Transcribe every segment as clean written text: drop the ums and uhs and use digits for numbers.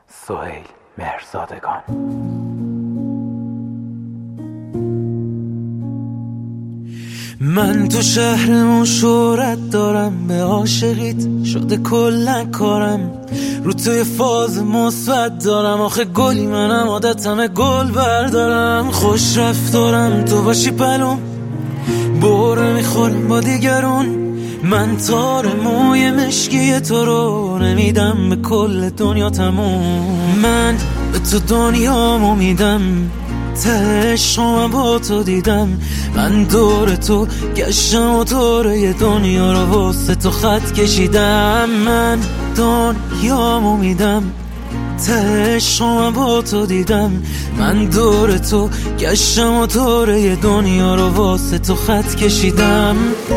سهیل مهرزادگان. من تو شهرمون شهرت دارم، به عاشقیت شده کلن کارم، رو توی فاز مثبت دارم، آخه گلی منم عادتمه گل بردارم، خوش رفتارم تو باشی پلوم، بوره میخورم با دیگرون، من تار موی مشکی تو رو نمیدم به کل دنیا تموم، من به تو دنیامو میدم، ته عشقم با تو دیدم، من دور تو گشتم و دوره دنیا رو واسه تو خط کشیدم، من دنیامو میدم، ته عشقم با تو دیدم، من دور تو گشتم و دوره دنیا رو واسه تو خط کشیدم.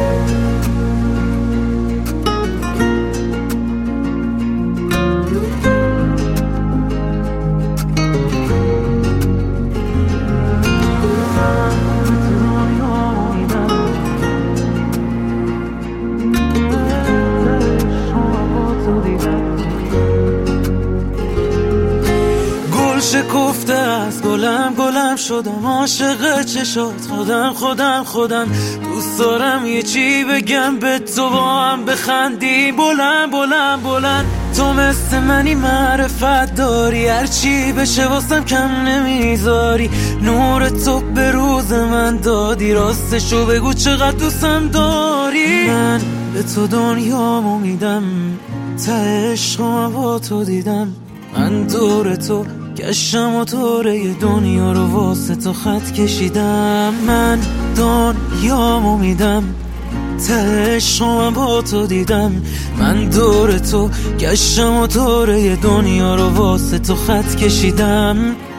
شکفته از گلم شدم، عاشق چشات خودم دوست دارم یه چی بگم به تو، با هم بخندی بلند تو مثل منی معرفت داری، هرچی بشه واسم کم نمیذاری، نور تو به روز من دادی، راستشو بگو چقدر دوستم داری، من به تو دنیامو میدم، ته عشقم با تو دیدم، من دور تو گشتم و دوره دنیا رو واسه تو خط کشیدم، من دنیامو میدم، ته عشقم با تو دیدم، من دور تو گشتم و دوره دنیا رو واسه تو خط کشیدم.